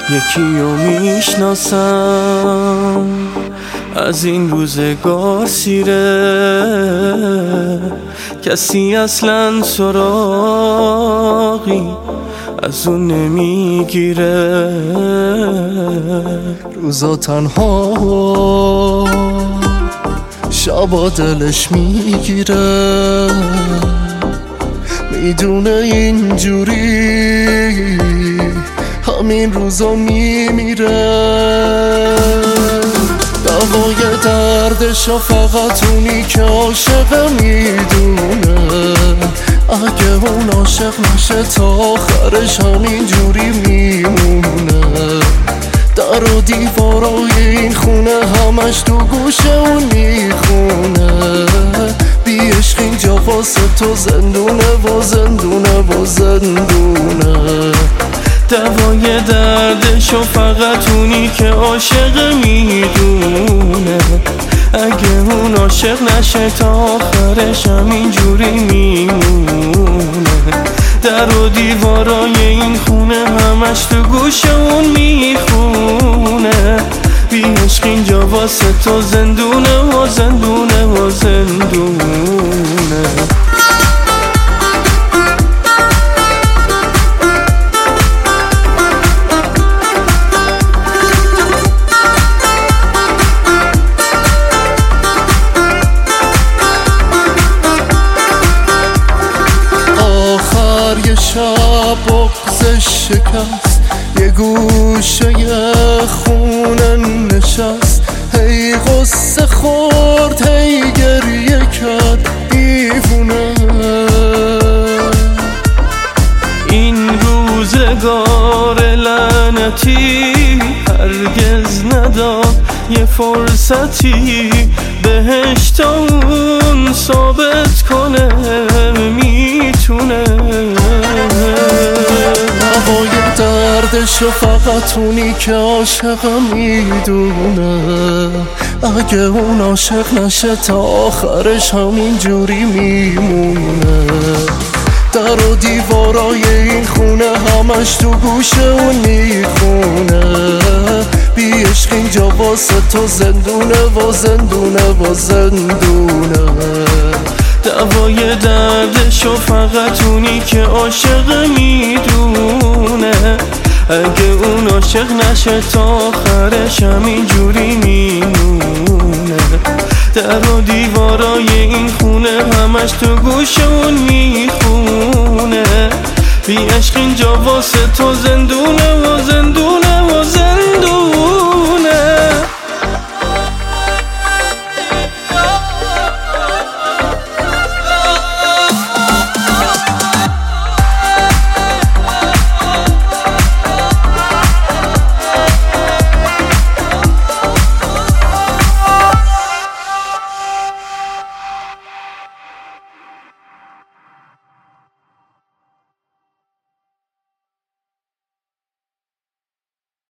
یکی رو میشناسم از این روزگار سیره، کسی اصلا سراغی از اون نمیگیره. روزا تنها شبا دلش میگیره، میدونه اینجوری همین روزا میمیره. دوای دردشو فقط اونی که عاشق میدونه، اگه اون عاشق نشه تا آخرش همینجوری میمونه. در و دیوارای این خونه همش تو گوش اون میخونه، بی عشق اینجا واسه تو زندونه و زندونه و زندونه. دوای دردشو فقط اونی که عاشق میدونه، اگه اون عاشق نشه تا آخرش همینجوری میمونه. در و دیوارای این خونه همش تو گوش اون میخونه، بی عشق اینجا واسه تو زندونه و زندونه و زندونه. یه شب بغزش شکست، یه گوشه خونه نشست، هی غصه خورد هی گریه کرد دیوونه. این روزگار لعنتی هرگز نداد یه فرصتی بهش تا اون ثابت کنه میتونه. هوای دردشو فقط اونی که عاشق میدونه، اگه اون عاشق نشه تا آخرش همینجوری میمونه. در و دیوارای این خونه همش تو گوش اون میخونه، بی عشق اینجا واسه تو زندونه و زندونه و زندونه. دوای دردشو فقط اونی که عاشق میدونه، اگه اون عاشق نشه تا آخرش همینجوری میمونه. در و دیوارای این خونه همش تو گوش اون میخونه، بی عشق اینجا واسه تو زندونه و زندونه.